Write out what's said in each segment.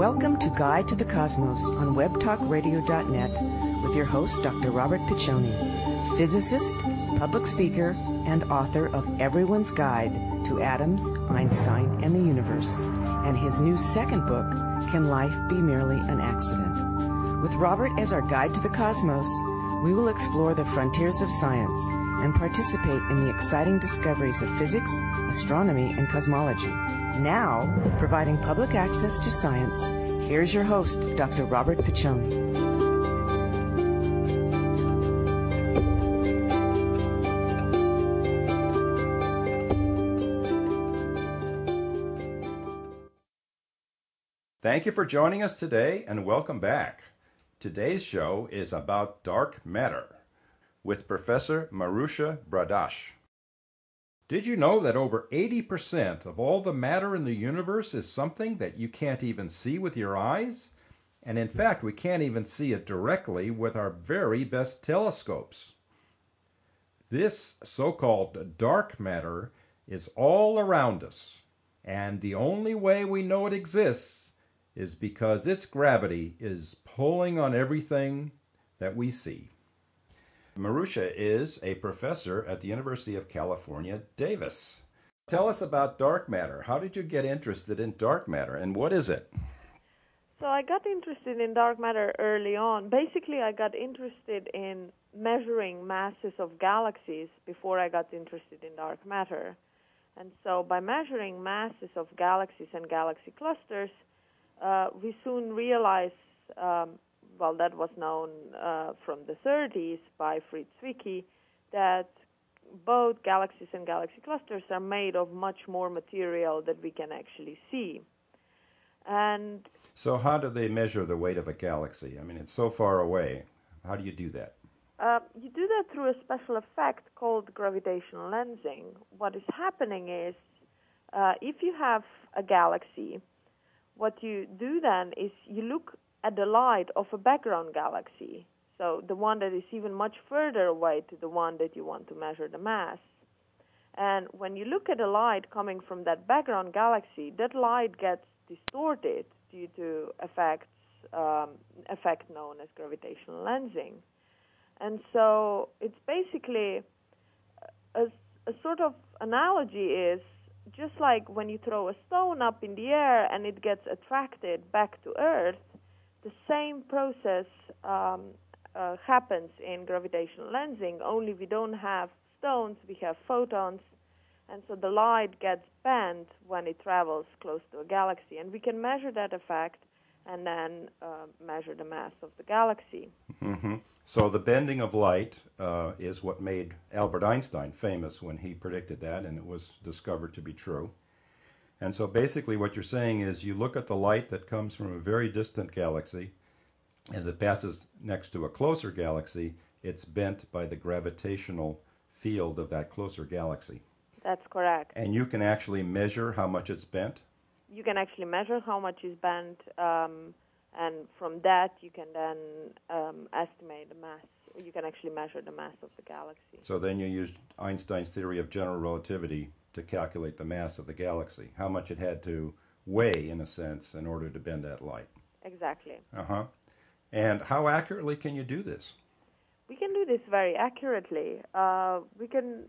Welcome to Guide to the Cosmos on webtalkradio.net with your host, Dr. Robert Piccioni, physicist, public speaker, and author of Everyone's Guide to Atoms, Einstein, and the Universe, and his new second book, Can Life Be Merely an Accident? With Robert as our guide to the cosmos, we will explore the frontiers of science and participate in the exciting discoveries of physics, astronomy, and cosmology. Now, providing public access to science, here's your host, Dr. Robert Piccioni. Thank you for joining us today and welcome back. Today's show is about dark matter with Professor Marusha Bradash. Did you know that over 80% of all the matter in the universe is something that you can't even see with your eyes? And in fact, we can't even see it directly with our very best telescopes. This so-called dark matter is all around us, and the only way we know it exists is because its gravity is pulling on everything that we see. Marusha is a professor at the University of California, Davis. Tell us about dark matter. How did you get interested in dark matter, and what is it? So I got interested in dark matter early on. Basically, I got interested in measuring masses of galaxies before I got interested in dark matter. And so by measuring masses of galaxies and galaxy clusters, we soon realized, that was known from the 30s by Fritz Zwicky, that both galaxies and galaxy clusters are made of much more material that we can actually see. And so how do they measure the weight of a galaxy? I mean, it's so far away. How do you do that? You do that through a special effect called gravitational lensing. What is happening is, if you have a galaxy, what you do then is you look at the light of a background galaxy, so the one that is even much further away to the one that you want to measure the mass. And when you look at the light coming from that background galaxy, that light gets distorted due to effect known as gravitational lensing. And so it's basically a sort of analogy is just like when you throw a stone up in the air and it gets attracted back to Earth, the same process happens in gravitational lensing, only we don't have stones, we have photons, and so the light gets bent when it travels close to a galaxy. And we can measure that effect and then measure the mass of the galaxy. Mm-hmm. So the bending of light is what made Albert Einstein famous when he predicted that, and it was discovered to be true. And so basically what you're saying is you look at the light that comes from a very distant galaxy. As it passes next to a closer galaxy, it's bent by the gravitational field of that closer galaxy. That's correct. And you can actually measure how much it's bent? You can actually measure how much is bent, and from that you can then estimate the mass. You can actually measure the mass of the galaxy. So then you used Einstein's theory of general relativity to calculate the mass of the galaxy, how much it had to weigh, in a sense, in order to bend that light. Exactly. Uh-huh. And how accurately can you do this? We can do this very accurately. We can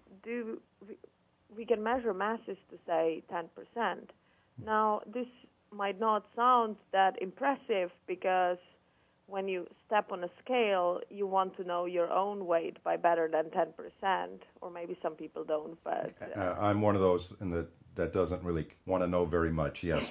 measure masses to, say, 10%. Now, this might not sound that impressive because when you step on a scale, you want to know your own weight by better than 10%, or maybe some people don't, but... I'm one of those that doesn't really want to know very much, yes.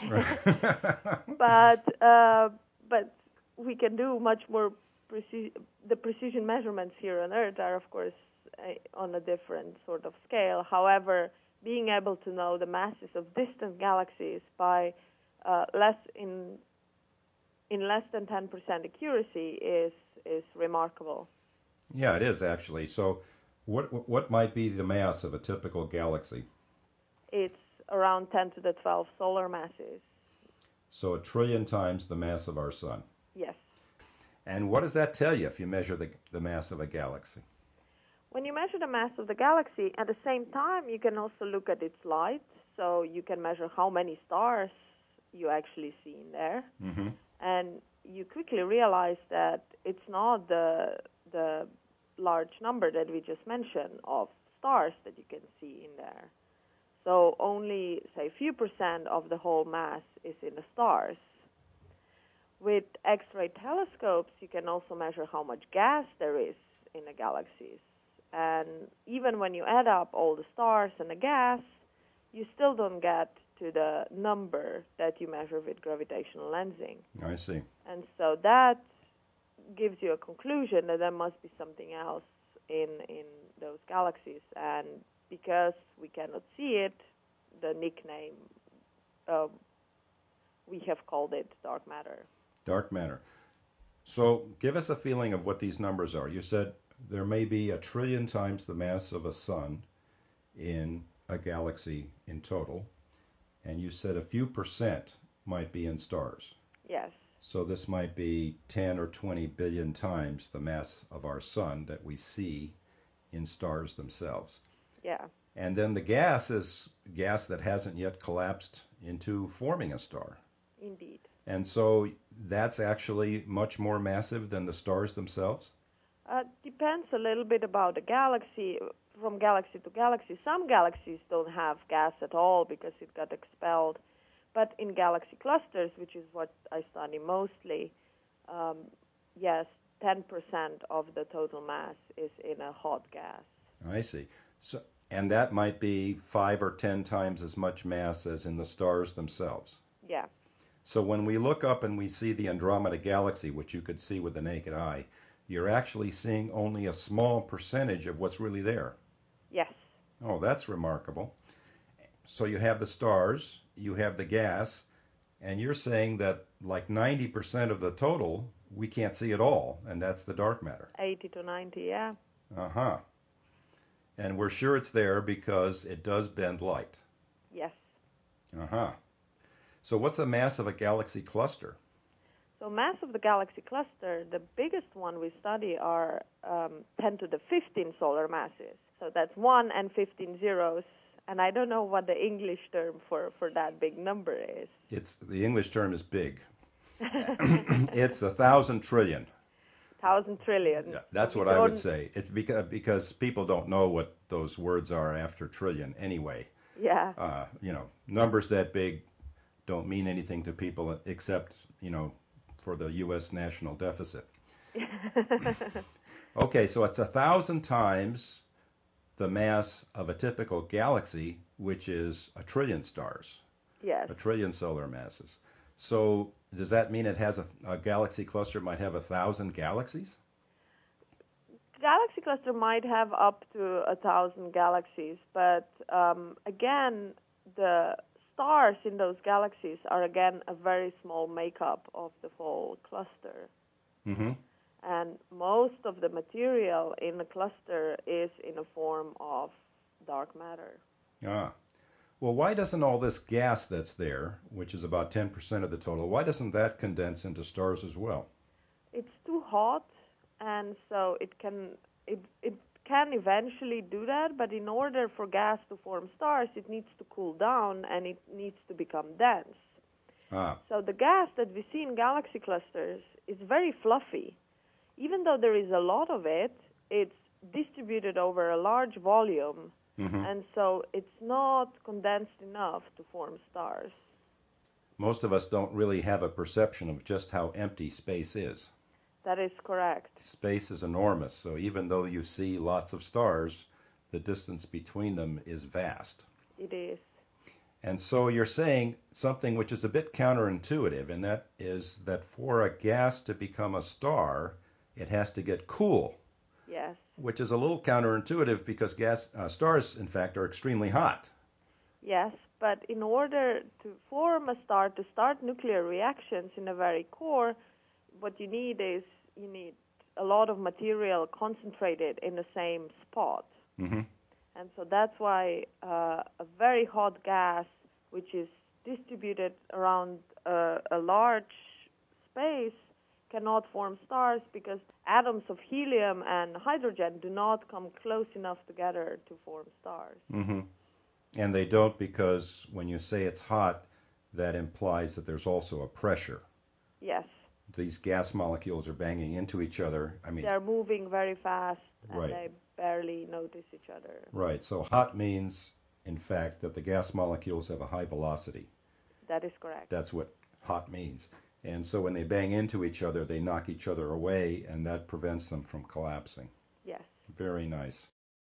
But we can do much more the precision measurements here on Earth are, of course, on a different sort of scale. However, being able to know the masses of distant galaxies by less than 10% accuracy is remarkable. Yeah, it is actually. So what might be the mass of a typical galaxy? It's around 10 to the 12 solar masses. So 1 trillion times the mass of our sun. Yes. And what does that tell you if you measure the mass of a galaxy? When you measure the mass of the galaxy, at the same time you can also look at its light. So you can measure how many stars you actually see in there. Mm-hmm. And you quickly realize that it's not the large number that we just mentioned of stars that you can see in there. So only, say, a few % of the whole mass is in the stars. With X-ray telescopes, you can also measure how much gas there is in the galaxies. And even when you add up all the stars and the gas, you still don't get to the number that you measure with gravitational lensing. I see. And so that gives you a conclusion that there must be something else in those galaxies. And because we cannot see it, the nickname, we have called it dark matter. Dark matter. So give us a feeling of what these numbers are. You said there may be 1 trillion times the mass of a sun in a galaxy in total, and you said a few % might be in stars. Yes. So this might be 10 or 20 billion times the mass of our sun that we see in stars themselves. Yeah. And then the gas is gas that hasn't yet collapsed into forming a star. Indeed. And so that's actually much more massive than the stars themselves? Depends a little bit about the galaxy, from galaxy to galaxy. Some galaxies don't have gas at all because it got expelled. But in galaxy clusters, which is what I study mostly, yes, 10% of the total mass is in a hot gas. I see. So, and that might be 5 or 10 times as much mass as in the stars themselves. Yeah. So when we look up and we see the Andromeda Galaxy, which you could see with the naked eye, you're actually seeing only a small percentage of what's really there. Yes. Oh, that's remarkable. So you have the stars, you have the gas, and you're saying that like 90% of the total we can't see at all, and that's the dark matter. 80 to 90, yeah. Uh-huh. And we're sure it's there because it does bend light. Yes. Uh-huh. So what's the mass of a galaxy cluster? So mass of the galaxy cluster, the biggest one we study are 10 to the 15 solar masses. So that's 1 and 15 zeros. And I don't know what the English term for that big number is. The English term is big. It's 1,000 trillion. 1,000 trillion. Yeah, that's what I would say. It's because people don't know what those words are after trillion anyway. Yeah. Numbers that big don't mean anything to people except, for the U.S. national deficit. Okay, so it's 1,000 times the mass of a typical galaxy, which is 1 trillion stars. Yes. 1 trillion solar masses. So does that mean it has a galaxy cluster might have 1,000 galaxies? Galaxy cluster might have up to 1,000 galaxies, but again, the stars in those galaxies are again a very small makeup of the whole cluster. Mm-hmm. And most of the material in the cluster is in a form of dark matter. Ah. Well, why doesn't all this gas that's there, which is about 10% of the total, why doesn't that condense into stars as well? It's too hot, and so it can eventually do that, but in order for gas to form stars, it needs to cool down and it needs to become dense. Ah. So the gas that we see in galaxy clusters is very fluffy. Even though there is a lot of it, it's distributed over a large volume, and so it's not condensed enough to form stars. Most of us don't really have a perception of just how empty space is. That is correct. Space is enormous, so even though you see lots of stars, the distance between them is vast. It is. And so you're saying something which is a bit counterintuitive, and that is that for a gas to become a star, it has to get cool. Yes. Which is a little counterintuitive because stars, in fact, are extremely hot. Yes, but in order to form a star, to start nuclear reactions in the very core, what you need is a lot of material concentrated in the same spot. Mm-hmm. And so that's why a very hot gas, which is distributed around a large space, cannot form stars because atoms of helium and hydrogen do not come close enough together to form stars. Mm-hmm. And they don't because when you say it's hot, that implies that there's also a pressure. Yes. These gas molecules are banging into each other. I mean, they're moving very fast, and right. they barely notice each other. Right. So hot means, in fact, that the gas molecules have a high velocity. That is correct. That's what hot means. And so when they bang into each other, they knock each other away, and that prevents them from collapsing. Yes. Very nice.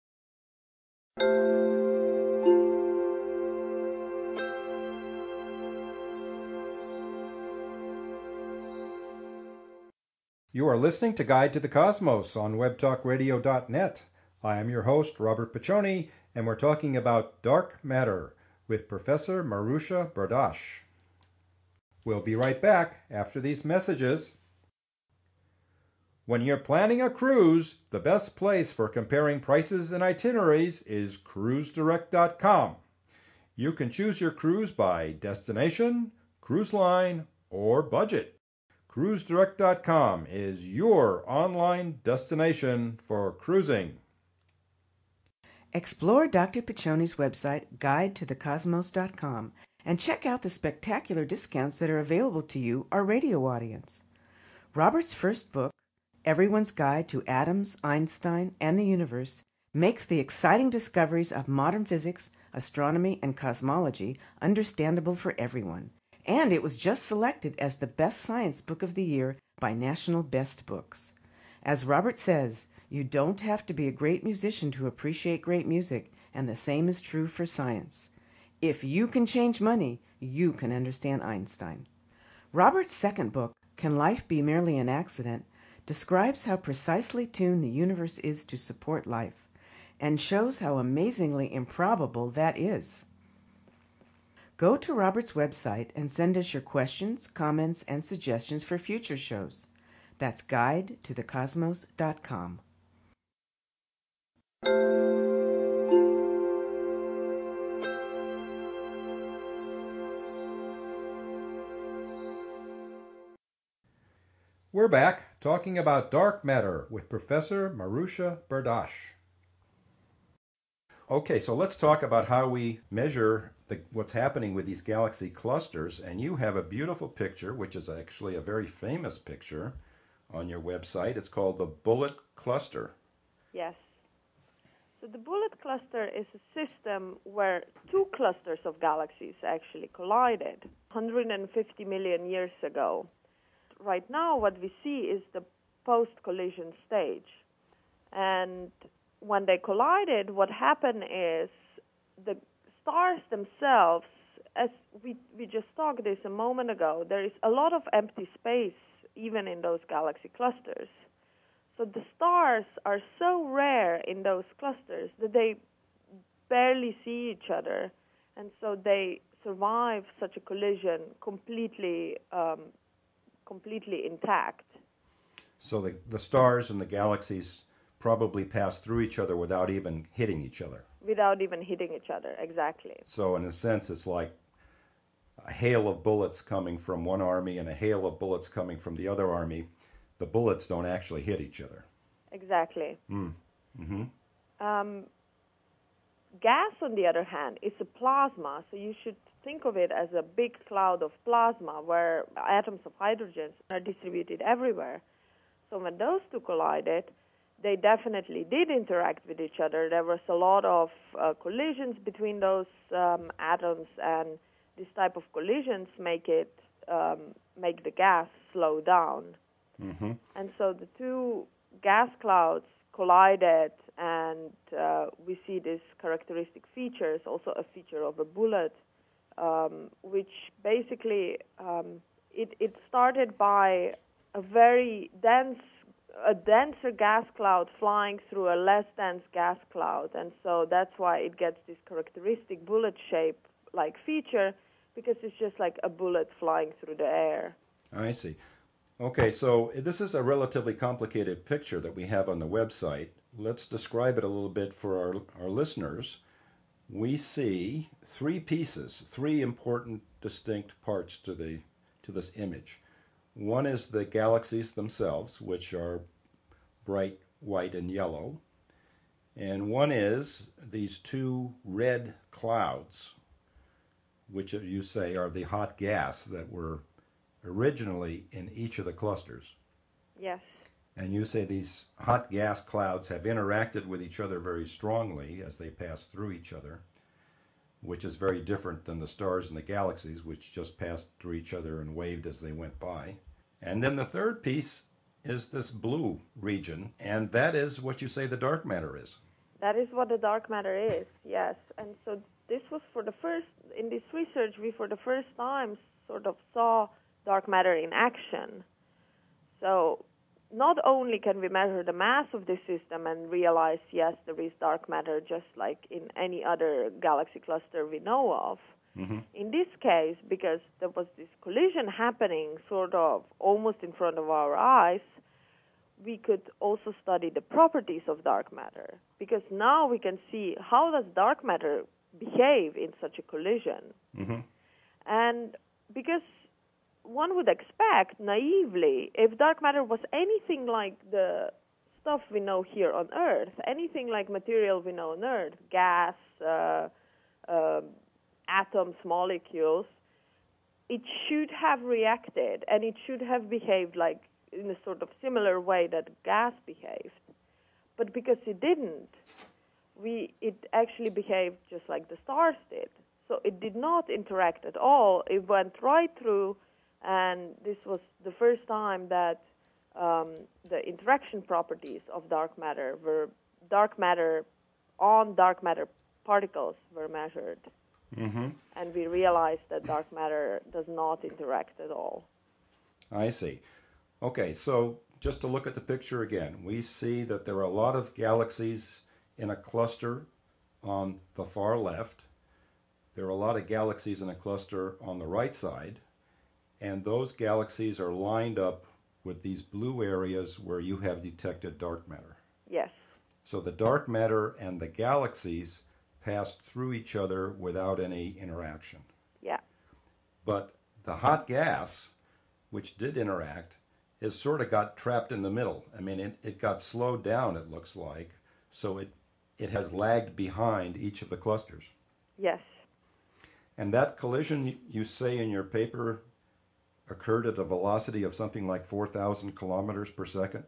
You are listening to Guide to the Cosmos on webtalkradio.net. I am your host, Robert Piccioni, and we're talking about dark matter with Professor Marusha Bardosh. We'll be right back after these messages. When you're planning a cruise, the best place for comparing prices and itineraries is cruisedirect.com. You can choose your cruise by destination, cruise line, or budget. cruisedirect.com is your online destination for cruising. Explore Dr. Piccioni's website, guidetothecosmos.com, and check out the spectacular discounts that are available to you, our radio audience. Robert's first book, Everyone's Guide to Atoms, Einstein, and the Universe, makes the exciting discoveries of modern physics, astronomy, and cosmology understandable for everyone. And it was just selected as the best science book of the year by National Best Books. As Robert says, you don't have to be a great musician to appreciate great music, and the same is true for science. If you can change money, you can understand Einstein. Robert's second book, Can Life Be Merely an Accident?, describes how precisely tuned the universe is to support life, and shows how amazingly improbable that is. Go to Robert's website and send us your questions, comments, and suggestions for future shows. That's guidetothecosmos.com. We're back talking about dark matter with Professor Marusha Bardosh. Okay, so let's talk about how we measure what's happening with these galaxy clusters. And you have a beautiful picture, which is actually a very famous picture on your website. It's called the Bullet Cluster. Yes. So the Bullet Cluster is a system where two clusters of galaxies actually collided 150 million years ago. Right now, what we see is the post-collision stage. And when they collided, what happened is the stars themselves, as we just talked this a moment ago, there is a lot of empty space even in those galaxy clusters. So the stars are so rare in those clusters that they barely see each other, and so they survive such a collision completely intact. So the stars and the galaxies probably pass through each other without even hitting each other. Without even hitting each other, exactly. So in a sense, it's like a hail of bullets coming from one army and a hail of bullets coming from the other army. The bullets don't actually hit each other. Exactly. Mm-hmm. Gas, on the other hand, is a plasma, so you should think of it as a big cloud of plasma where atoms of hydrogen are distributed everywhere. So when those two collided, they definitely did interact with each other. There was a lot of collisions between those atoms, and this type of collisions make the gas slow down. Mm-hmm. And so the two gas clouds collided, and we see these characteristic features, also a feature of a bullet, which basically it started by a very denser gas cloud flying through a less dense gas cloud, and so that's why it gets this characteristic bullet shape-like feature, because it's just like a bullet flying through the air. I see. Okay, so this is a relatively complicated picture that we have on the website. Let's describe it a little bit for our listeners. We see three pieces, three important distinct parts to this image. One is the galaxies themselves, which are bright white and yellow. And one is these two red clouds, which you say are the hot gas that were originally in each of the clusters. Yes. And you say these hot gas clouds have interacted with each other very strongly as they pass through each other, which is very different than the stars and the galaxies, which just passed through each other and waved as they went by. And then the third piece is this blue region, and that is what you say the dark matter is. That is what the dark matter is, yes. And so this was in this research, we for the first time sort of saw dark matter in action. So not only can we measure the mass of this system and realize, yes, there is dark matter just like in any other galaxy cluster we know of. Mm-hmm. In this case, because there was this collision happening sort of almost in front of our eyes, we could also study the properties of dark matter. Because now we can see how does dark matter behave in such a collision. Mm-hmm. And because one would expect naively, if dark matter was anything like the stuff we know here on Earth, anything like material we know on Earth, gas, atoms, molecules, it should have reacted and it should have behaved like in a sort of similar way that gas behaved. But because it didn't, it actually behaved just like the stars did. So it did not interact at all. It went right through. And this was the first time that the interaction properties of dark matter particles were measured. Mm-hmm. And we realized that dark matter does not interact at all. I see. Okay, so just to look at the picture again, we see that there are a lot of galaxies in a cluster on the far left. There are a lot of galaxies in a cluster on the right side. And those galaxies are lined up with these blue areas where you have detected dark matter. Yes. So the dark matter and the galaxies passed through each other without any interaction. Yeah. But the hot gas, which did interact, has sort of got trapped in the middle. I mean, it got slowed down, it looks like, so it has lagged behind each of the clusters. Yes. And that collision, you say in your paper, occurred at a velocity of something like 4,000 kilometers per second?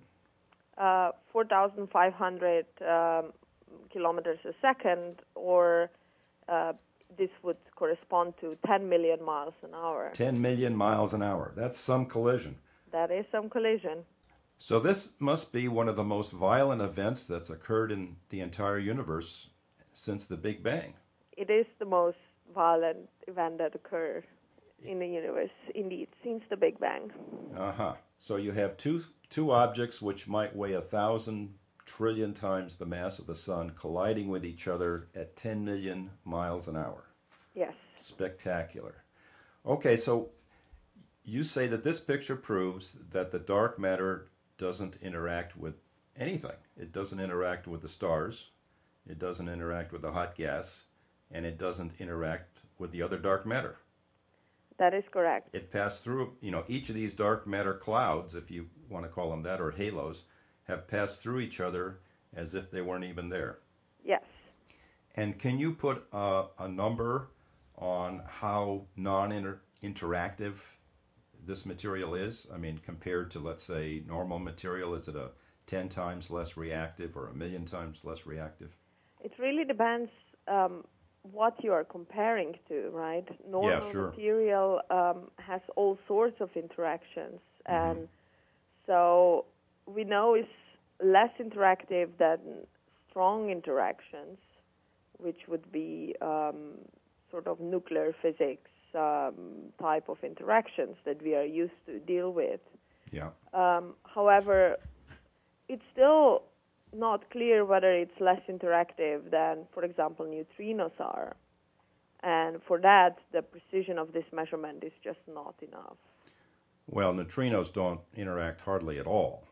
4,500 kilometers a second, or this would correspond to 10 million miles an hour. 10 million miles an hour. That's some collision. That is some collision. So this must be one of the most violent events that's occurred in the entire universe since the Big Bang. It is the most violent event that occurred in the universe, indeed, since the Big Bang. Uh-huh. So you have two objects which might weigh 1,000 trillion times the mass of the sun colliding with each other at 10 million miles an hour. Yes. Spectacular. Okay, so you say that this picture proves that the dark matter doesn't interact with anything. It doesn't interact with the stars, it doesn't interact with the hot gas, and it doesn't interact with the other dark matter. That is correct. It passed through, each of these dark matter clouds, if you want to call them that, or halos, have passed through each other as if they weren't even there. Yes. And can you put a number on how non-interactive this material is? I mean, compared to, let's say, normal material, is it a 10 times less reactive or 1,000,000 times less reactive? It really depends what you are comparing to, right? Normal material has all sorts of interactions, and so we know it's less interactive than strong interactions, which would be sort of nuclear physics type of interactions that we are used to deal with. Yeah. However, it's still not clear whether it's less interactive than, for example, neutrinos are. And for that, the precision of this measurement is just not enough. Well, neutrinos don't interact hardly at all.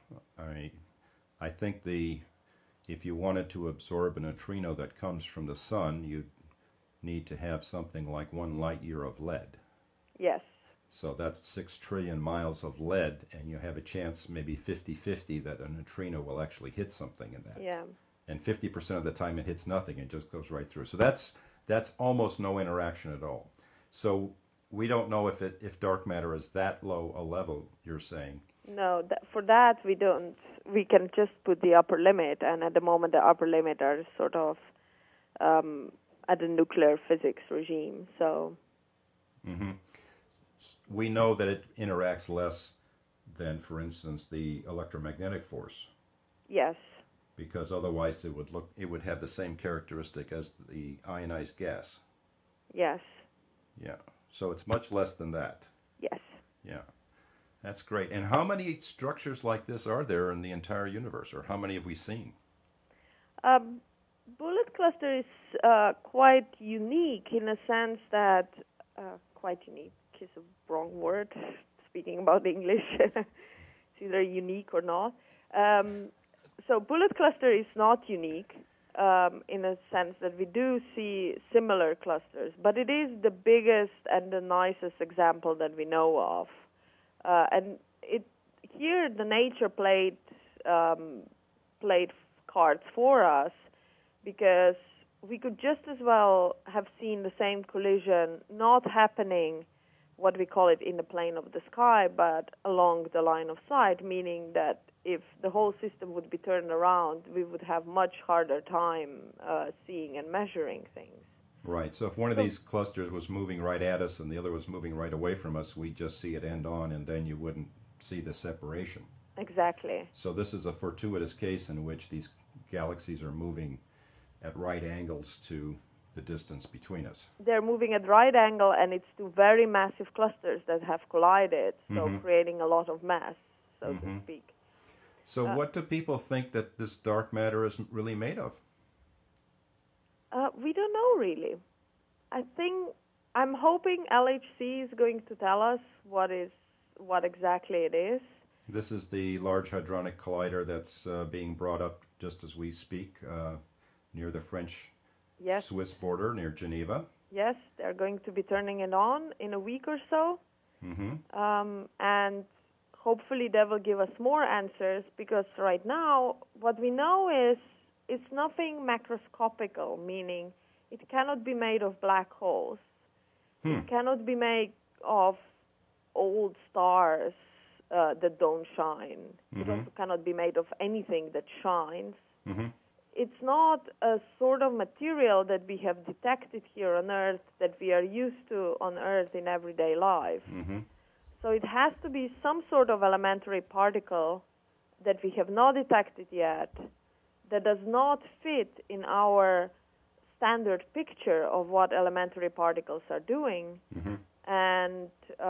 I think if you wanted to absorb a neutrino that comes from the sun, you'd need to have something like 1 light year of lead. Yes. So that's 6 trillion miles of lead, and you have a chance maybe 50-50 that a neutrino will actually hit something in that. Yeah. And 50% of the time it hits nothing, it just goes right through. So that's almost no interaction at all. So we don't know if dark matter is that low a level, you're saying. No, for that we don't. We can just put the upper limit, and at the moment the upper limit are sort of at the nuclear physics regime. So Hmm. We know that it interacts less than, for instance, the electromagnetic force, yes, because otherwise it would have the same characteristic as the ionized gas. yes, Yeah. So it's much less than that. yes. Yeah. That's great. And how many structures like this are there in the entire universe, or how many have we seen? Um, Bullet cluster is quite unique in a sense that quite unique is a wrong word. Speaking about English, it's either unique or not. So bullet cluster is not unique in a sense that we do see similar clusters, but it is the biggest and the nicest example that we know of. And here the nature played cards for us, because we could just as well have seen the same collision not happening, what we call it, in the plane of the sky, but along the line of sight, meaning that if the whole system would be turned around, we would have much harder time seeing and measuring things. Right. So if one of these clusters was moving right at us and the other was moving right away from us, we'd just see it end on, and then you wouldn't see the separation. Exactly. So this is a fortuitous case in which these galaxies are moving at right angles to the distance between us. They're moving at right angle, and it's two very massive clusters that have collided, so creating a lot of mass, so to speak. So what do people think that this dark matter is really made of? We don't know, really. I'm hoping LHC is going to tell us what exactly it is. This is the Large Hadronic Collider that's being brought up just as we speak, near the French-Swiss border, near Geneva. Yes, they're going to be turning it on in a week or so. And hopefully they will give us more answers, because right now what we know is it's nothing macroscopical, meaning it cannot be made of black holes. It cannot be made of old stars that don't shine. It also cannot be made of anything that shines. It's not a sort of material that we have detected here on Earth that we are used to on Earth in everyday life. So it has to be some sort of elementary particle that we have not detected yet, that does not fit in our standard picture of what elementary particles are doing. And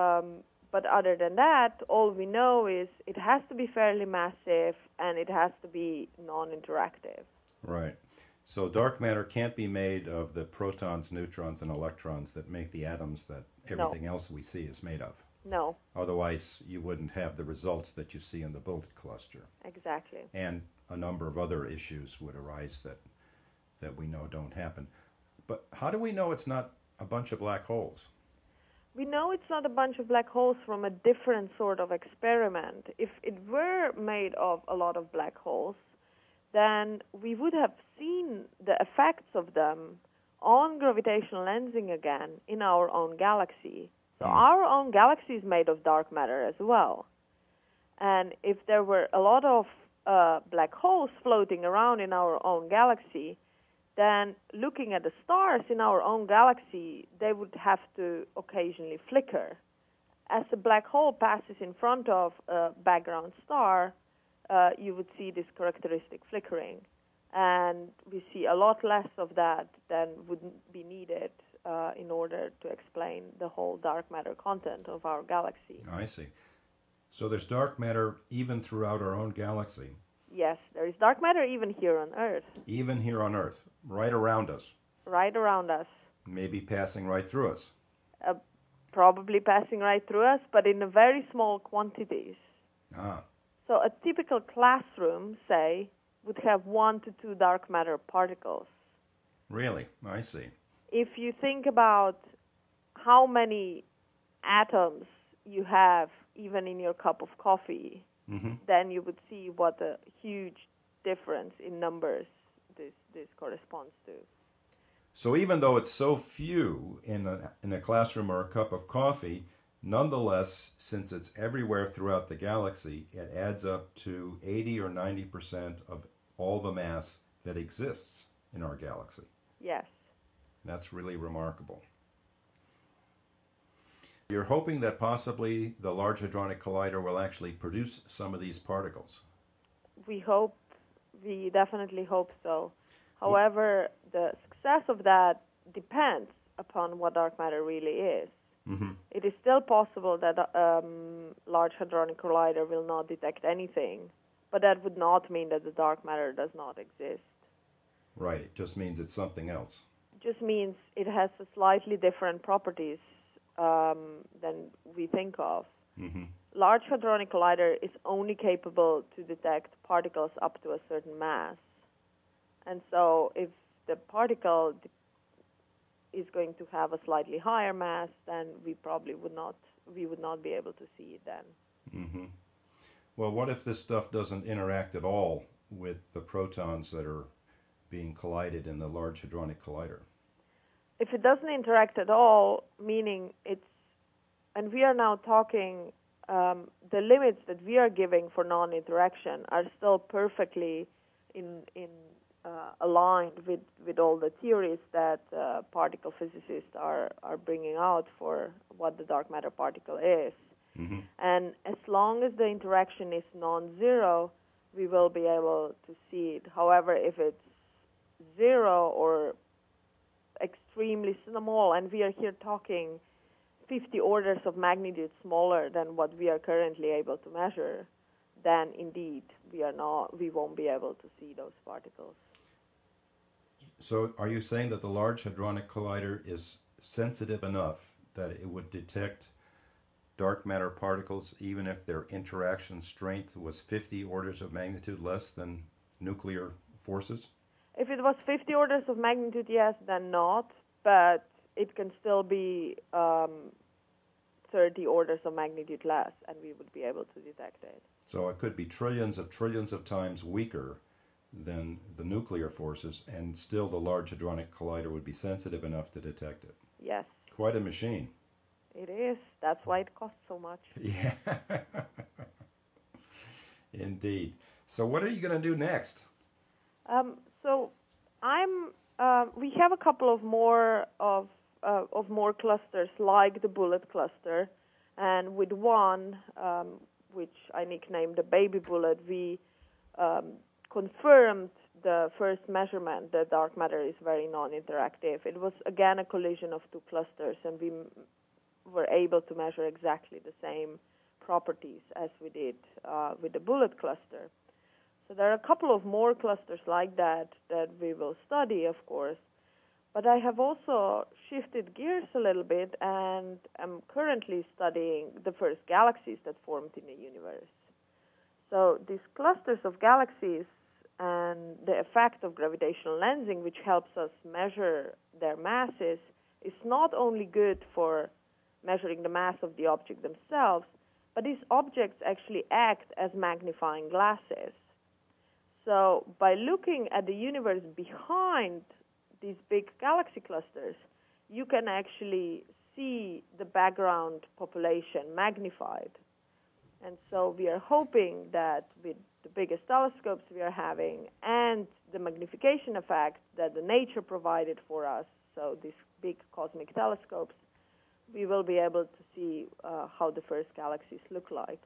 but other than that, all we know is it has to be fairly massive and it has to be non-interactive. Right. So dark matter can't be made of the protons, neutrons, and electrons that make the atoms that everything else we see is made of. No. Otherwise, you wouldn't have the results that you see in the bullet cluster. Exactly. And a number of other issues would arise that we know don't happen. But how do we know it's not a bunch of black holes? We know it's not a bunch of black holes from a different sort of experiment. If it were made of a lot of black holes, then we would have seen the effects of them on gravitational lensing again in our own galaxy. So our own galaxy is made of dark matter as well. And if there were a lot of black holes floating around in our own galaxy, then looking at the stars in our own galaxy, they would have to occasionally flicker. As a black hole passes in front of a background star, you would see this characteristic flickering. And we see a lot less of that than would be needed in order to explain the whole dark matter content of our galaxy. I see. So there's dark matter even throughout our own galaxy. Yes, there is dark matter even here on Earth. Even here on Earth, right around us. Right around us. Maybe passing right through us. Probably passing right through us, but in very small quantities. So a typical classroom, say, would have 1 to 2 dark matter particles. Really? I see. If you think about how many atoms you have even in your cup of coffee, then you would see what a huge difference in numbers this corresponds to. So even though it's so few in a classroom or a cup of coffee, nonetheless, since it's everywhere throughout the galaxy, it adds up to 80 or 90% of all the mass that exists in our galaxy. Yes. That's really remarkable. You're hoping that possibly the Large Hadronic Collider will actually produce some of these particles. We definitely hope so. However, the success of that depends upon what dark matter really is. Mm-hmm. It is still possible that Large Hadronic Collider will not detect anything, but that would not mean that the dark matter does not exist. Right, it just means it's something else. It just means it has a slightly different properties than we think of. Mm-hmm. Large Hadronic Collider is only capable to detect particles up to a certain mass. And so if the particle is going to have a slightly higher mass, then we would not be able to see it then. Mm-hmm. Well, what if this stuff doesn't interact at all with the protons that are being collided in the Large Hadronic Collider? If it doesn't interact at all, meaning and we are now talking, the limits that we are giving for non-interaction are still perfectly aligned with all the theories that particle physicists are bringing out for what the dark matter particle is. Mm-hmm. And as long as the interaction is non-zero, we will be able to see it. However, if it's zero or extremely small, and we are here talking 50 orders of magnitude smaller than what we are currently able to measure, then indeed we won't be able to see those particles. So are you saying that the Large Hadronic Collider is sensitive enough that it would detect dark matter particles even if their interaction strength was 50 orders of magnitude less than nuclear forces? If it was 50 orders of magnitude, yes, then not, but it can still be 30 orders of magnitude less, and we would be able to detect it. So it could be trillions of times weaker than the nuclear forces, and still the Large Hadronic Collider would be sensitive enough to detect it. Yes. Quite a machine. It is. That's why it costs so much. Yeah. Indeed. So what are you going to do next? So we have a couple of more clusters, like the bullet cluster, and with one, which I nicknamed the baby bullet, we confirmed the first measurement that dark matter is very non-interactive. It was again a collision of two clusters, and we were able to measure exactly the same properties as we did with the bullet cluster. So there are a couple of more clusters like that we will study, of course. But I have also shifted gears a little bit, and am currently studying the first galaxies that formed in the universe. So these clusters of galaxies and the effect of gravitational lensing, which helps us measure their masses, is not only good for measuring the mass of the object themselves, but these objects actually act as magnifying glasses. So by looking at the universe behind these big galaxy clusters, you can actually see the background population magnified. And so we are hoping that with the biggest telescopes we are having and the magnification effect that the nature provided for us, so these big cosmic telescopes, we will be able to see how the first galaxies look like.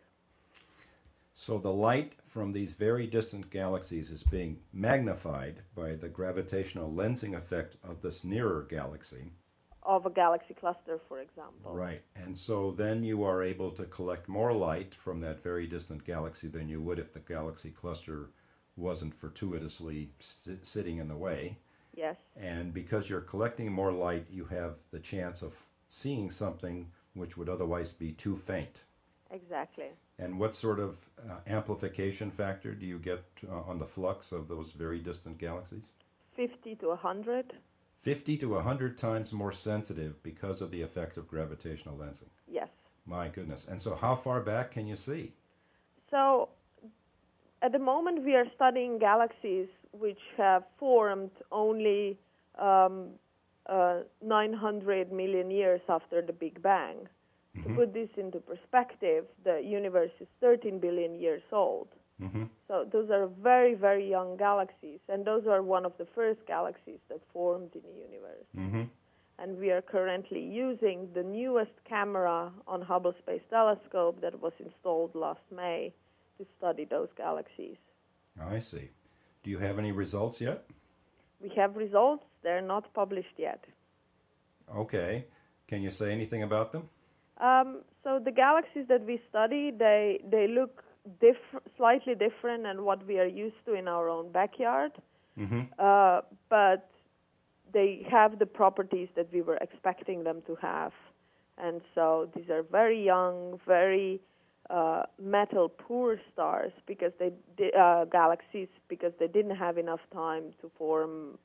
So the light from these very distant galaxies is being magnified by the gravitational lensing effect of this nearer galaxy. Of a galaxy cluster, for example. Right. And so then you are able to collect more light from that very distant galaxy than you would if the galaxy cluster wasn't fortuitously sitting in the way. Yes. And because you're collecting more light, you have the chance of seeing something which would otherwise be too faint. Exactly. And what sort of amplification factor do you get on the flux of those very distant galaxies? 50 to 100. 50 to 100 times more sensitive because of the effect of gravitational lensing. Yes. My goodness. And so how far back can you see? So at the moment we are studying galaxies which have formed only 900 million years after the Big Bang. To put this into perspective, the universe is 13 billion years old. So those are very, very young galaxies, and those are one of the first galaxies that formed in the universe. And we are currently using the newest camera on Hubble Space Telescope that was installed last May to study those galaxies. I see. Do you have any results yet? We have results. They're not published yet. Okay. Can you say anything about them? So the galaxies that we study, they look slightly different than what we are used to in our own backyard, but they have the properties that we were expecting them to have. And so these are very young, very metal-poor stars because galaxies because they didn't have enough time to form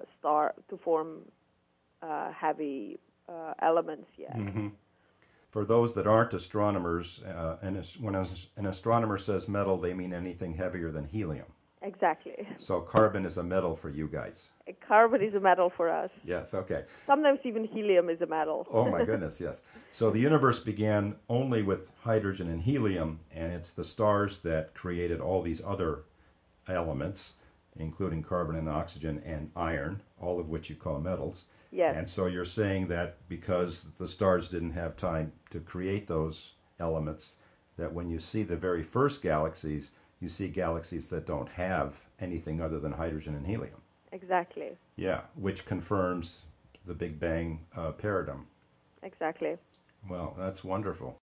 heavy elements yet. For those that aren't astronomers, when an astronomer says metal, they mean anything heavier than helium. Exactly. So carbon is a metal for you guys. Carbon is a metal for us. Yes, okay. Sometimes even helium is a metal. Oh my goodness, yes. So the universe began only with hydrogen and helium, and it's the stars that created all these other elements, including carbon and oxygen and iron, all of which you call metals. Yes. And so you're saying that because the stars didn't have time to create those elements, that when you see the very first galaxies, you see galaxies that don't have anything other than hydrogen and helium. Exactly. Yeah, which confirms the Big Bang paradigm. Exactly. Well, that's wonderful.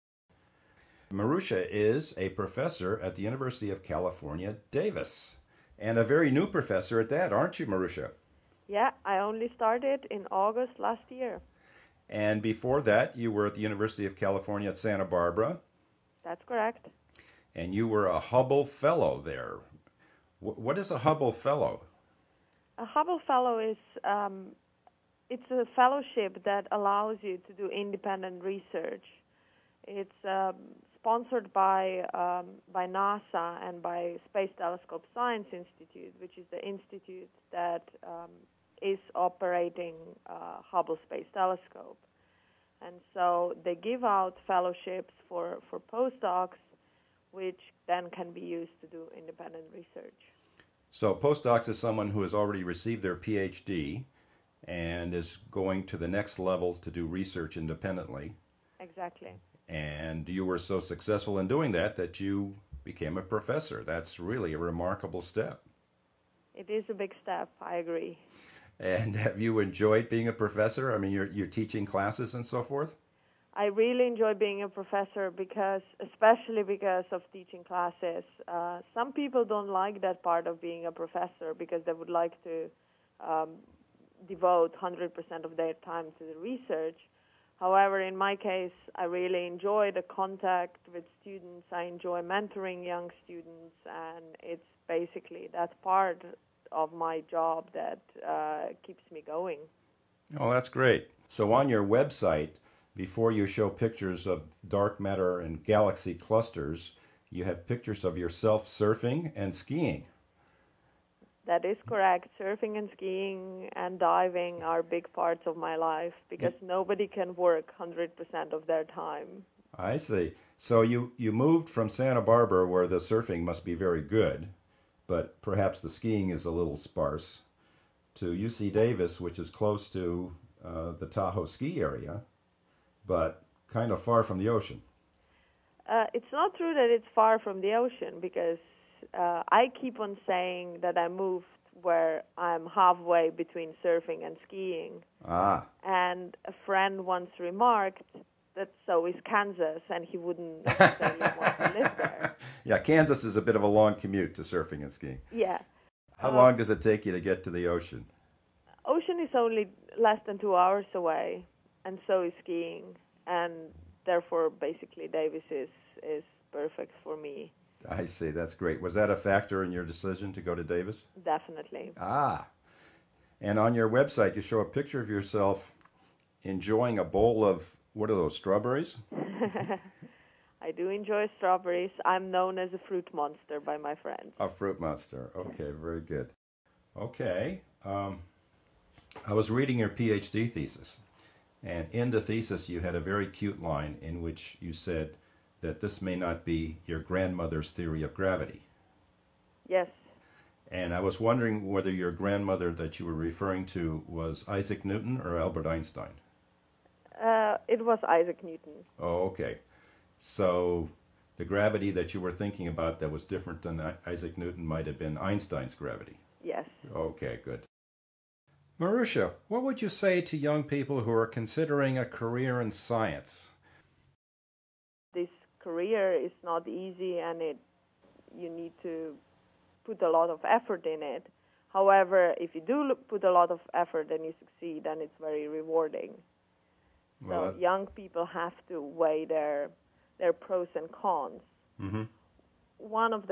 Marusha is a professor at the University of California, Davis, and a very new professor at that, aren't you, Marusha? Yeah, I only started in August last year. And before that, you were at the University of California at Santa Barbara. That's correct. And you were a Hubble Fellow there. What is a Hubble Fellow? A Hubble Fellow is it's a fellowship that allows you to do independent research. It's sponsored by NASA and by Space Telescope Science Institute, which is the institute that is operating Hubble Space Telescope. And so they give out fellowships for postdocs, which then can be used to do independent research. So postdocs is someone who has already received their PhD and is going to the next level to do research independently. Exactly. And you were so successful in doing that you became a professor. That's really a remarkable step. It is a big step, I agree. And have you enjoyed being a professor? I mean, you're teaching classes and so forth? I really enjoy being a professor especially because of teaching classes. Some people don't like that part of being a professor because they would like to devote 100% of their time to the research. However, in my case, I really enjoy the contact with students. I enjoy mentoring young students, and it's basically that part of my job that keeps me going. Oh, that's great. So on your website, before you show pictures of dark matter and galaxy clusters, you have pictures of yourself surfing and skiing. That is correct. Surfing and skiing and diving are big parts of my life because nobody can work 100% of their time. I see. So you moved from Santa Barbara, where the surfing must be very good, but perhaps the skiing is a little sparse, to UC Davis, which is close to the Tahoe ski area, but kind of far from the ocean. It's not true that it's far from the ocean because I keep on saying that I moved where I'm halfway between surfing and skiing. Ah. And a friend once remarked that so is Kansas, and he wouldn't necessarily want to live there. Yeah, Kansas is a bit of a long commute to surfing and skiing. Yeah. How long does it take you to get to the ocean? Ocean is only less than 2 hours away, and so is skiing. And therefore, basically, Davis is perfect for me. I see. That's great. Was that a factor in your decision to go to Davis? Definitely. Ah. And on your website, you show a picture of yourself enjoying a bowl of, what are those, strawberries? I do enjoy strawberries. I'm known as a fruit monster by my friends. A fruit monster. Okay, very good. Okay. I was reading your PhD thesis, and in the thesis you had a very cute line in which you said that this may not be your grandmother's theory of gravity. Yes. And I was wondering whether your grandmother that you were referring to was Isaac Newton or Albert Einstein. It was Isaac Newton. Oh, okay. So the gravity that you were thinking about that was different than Isaac Newton might have been Einstein's gravity. Yes. Okay, good. Marusha, what would you say to young people who are considering a career in science? This career is not easy, and you need to put a lot of effort in it. However, if you do put a lot of effort and you succeed, then it's very rewarding. Well, so young people have to weigh their pros and cons. Mm-hmm. One of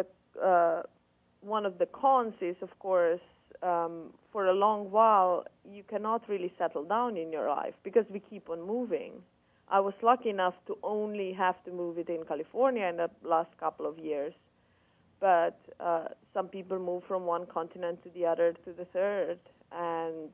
the cons is, of course, for a long while you cannot really settle down in your life because we keep on moving. I was lucky enough to only have to move within California in the last couple of years, but some people move from one continent to the other to the third, and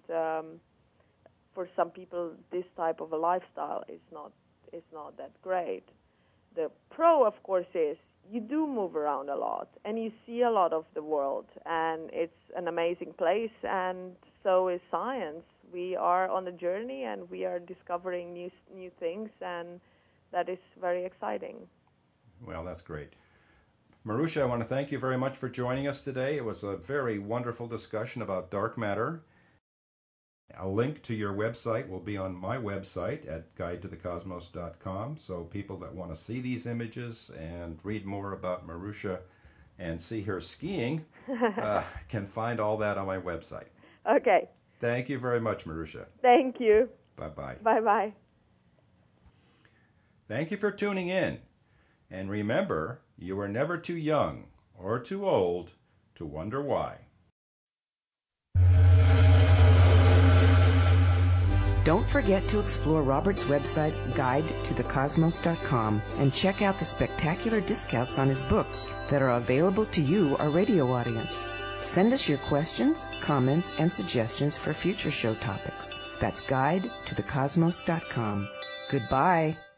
for some people this type of a lifestyle is not that great. The pro, of course, is you do move around a lot and you see a lot of the world, and it's an amazing place, and so is science. We are on a journey and we are discovering new things, and that is very exciting. Well, that's great. Marusha, I want to thank you very much for joining us today. It was a very wonderful discussion about dark matter. A link to your website will be on my website at guidetothecosmos.com, so people that want to see these images and read more about Marusha and see her skiing can find all that on my website. Okay. Thank you very much, Marusha. Thank you. Bye-bye. Bye-bye. Thank you for tuning in. And remember, you are never too young or too old to wonder why. Don't forget to explore Robert's website, guidetothecosmos.com, and check out the spectacular discounts on his books that are available to you, our radio audience. Send us your questions, comments, and suggestions for future show topics. That's guidetothecosmos.com. Goodbye.